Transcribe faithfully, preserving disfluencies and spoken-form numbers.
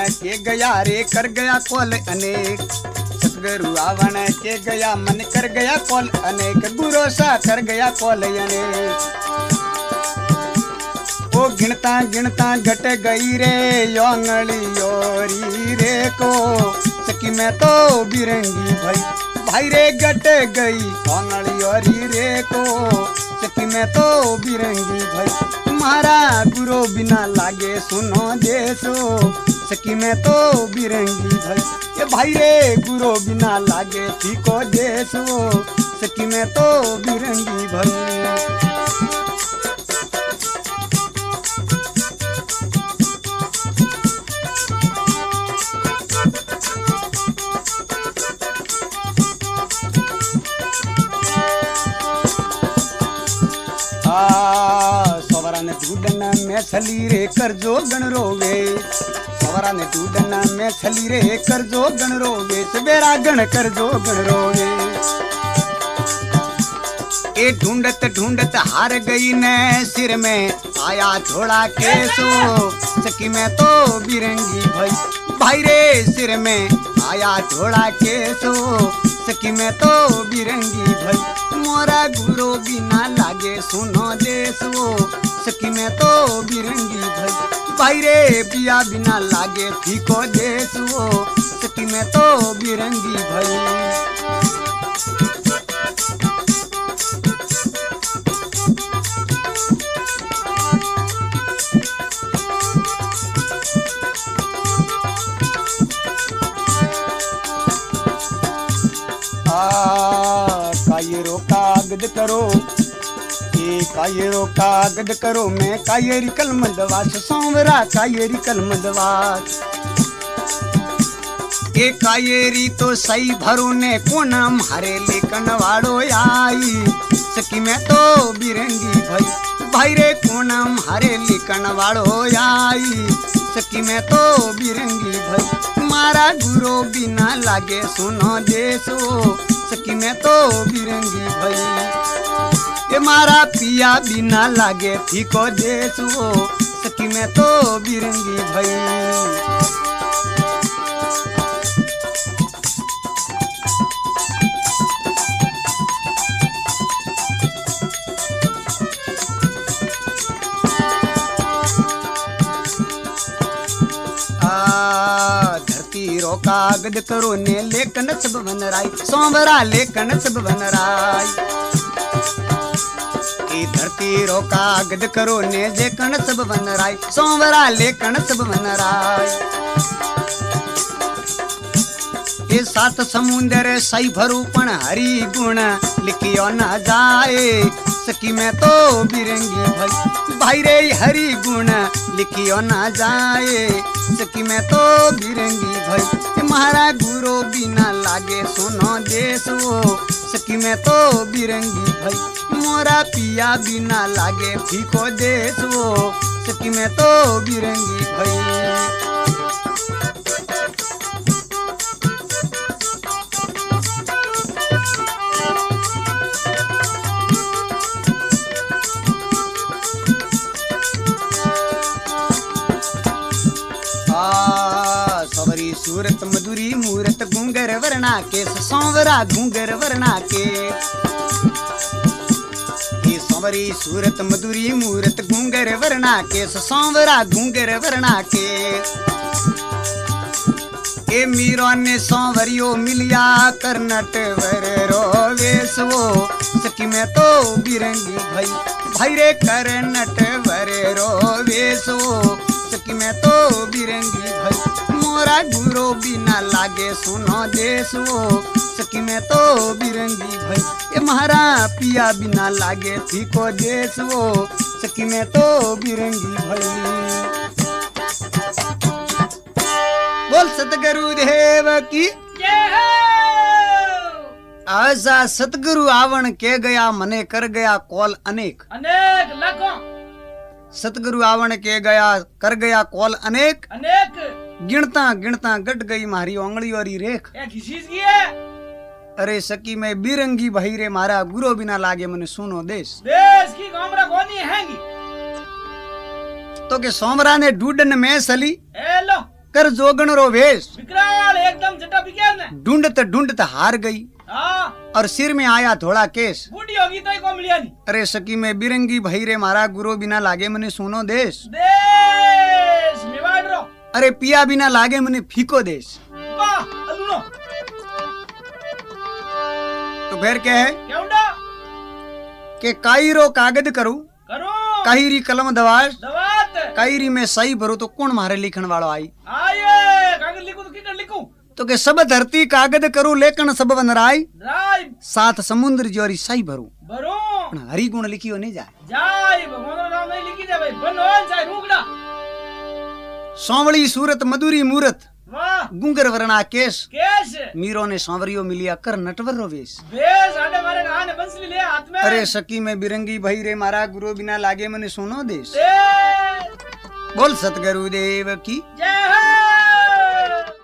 के गया रे कर गया कॉल अनेक। सतगुरु आवन के गया मन कर गया कॉल अनेक। गुरु सा कर गया कॉल अनेक। ओ गिनता गिनता घट गई रे योंगली योरी रे को सकी मैं तो बिरंगी भाई भाई रे घट गई योंगली योरी रे को सकी मैं तो बिरंगी भाई। तुम्हारा गुरु बिना लागे सुनो देसो सकी मैं तो बिरंगी भाई। ये भाई रे गुरु बिना लागे ठीको देसो सकी मैं तो बिरंगी भाई। ढूंढना में छली रे कर जो गण रोवे। सवरा ने ढूंढना में छली रे कर जो गण रोवे। सवेरा गण कर जो गण रोवे। ए ढूंढत ढूंढत हार गई ने सिर में आया थोड़ा केसो सकी मैं तो बिरंगी भाई भाई रे सिर में आया थोड़ा केसो सकी मैं तो बिरंगी भाई। मोरा गुरु बिना लागे सुनो देसो सकी मैं तो बिरंगी भाई भाई रे पिया बिना लागे फीको देसो सकी मैं तो बिरंगी भाई। कायरो कागद करो ये कायरो कागद करो मैं कायरी कलम दवास सोमरा कायरी कलम दवास। ये कायरी तो सही भरो ने कोनम हरे लेकन वाड़ो आई सकी मैं तो बिरंगी भाई भाई रे कोनम हरे लेकन वाड़ो आई सकी मैं तो बिरंगी भाई। तुम्हारा गुरु बिना लागे सुनो देसो सकी मैं तो बिरंगी भाई। ये मारा पिया बिना लागे ठीको देसो सकी मैं तो बिरंगी भाई। रो कागद करो ने लेकन सब बन राय सोमरा लेकन सब बन राय। ए धरती रो कागद करो ने लेकन सब बन राय सोमरा लेकन सब बन राय। ये सात समुंदर सही भरू पण हरी गुण लिखियो न जाए सकी मैं तो बिरंगी भाई भाई रे हरी गुण लिखियो न जाए सकी मैं तो बिरंगी भाई। तुम्हारा गुरु बिना लागे सुनो देसो सकी मैं तो बिरंगी भाई। मोरा पिया बिना लागे फीको देसो सकी मैं तो बिरंगी भाई। सूरत मधुरी मूरत घूंगर वरना के सोवरा घूंगर वरना के। ये सोवरी सूरत मधुरी मूरत घूंगर वरना के सोवरा घूंगर वरना के। ए मीरो ने सोवरियो मिलिया करनट वर रोवेसो सकी मैं तो बिरंगी भाई भाई रे करनट वर रोवेसो सकी मैं तो बिरंगी भाई। मोरा गुरु बिना लागे सुनो देसो सकी मैं तो बिरंगी भाई। ये महारा पिया बिना लागे ठीको देसो सकी मैं तो बिरंगी भाई। बोल सतगुरु देव की जय हो। आजा सतगुरु आवन के गया मने कर गया कॉल अनेक अनेक लाखों। सतगुरु आवन के गया कर गया कॉल अनेक अनेक। गिनता गिनता गट गई मारी उंगली और रेख। किस चीज की है? अरे सकी मैं बिरंगी भाई रे मारा गुरु बिना लागे मने सुनो देश देश की गामरा कोनी हैंगी तो के सोमरा ने ढूंढन में सली ए लो कर जोगण रो वेश विकराल एकदम जटा बिकेर ने ढूंढत ढूंढत हार गई हाँ और सिर में आया थोड़ा केस। बूढ़ी होगी तो को मिलिया नहीं अरे सकी में बिरंगी भई रे मारा गुरु बिना लागे मने सोनो देश। देश मेवाड़ रो अरे पिया बिना लागे मने फीको देश। वाह अदुनो तो फिर क्या है क्या उंडा कि काईरो कागज करूं करो काईरी कलम दवास दवात काईरी में सही भरो तो कौन मारे लिखण वालो आई। आये कागज लिखू तो किकर लिखू तो के सब धरती कागज करूं लेकिन सब बनराई राय सात समुद्र जोरी सही भरूं भरो पण हरि गुण लिखियो नहीं जाए। जाय भगवान रो नाम नहीं लिखी जावे बनोन जाय रुगड़ा सौवली सूरत मधुरी मूरत वाह गुंगर वरणा केश केश मीरो ने सांवरियो मिलिया कर नटवर रो वेश। बेस आडे मारे गाने बंसली ले हाथ में अरे सकी में बिरंगी भई रे मारा गुरु बिना लागे मने सोनो देश। ए बोल सतगुरुदेव की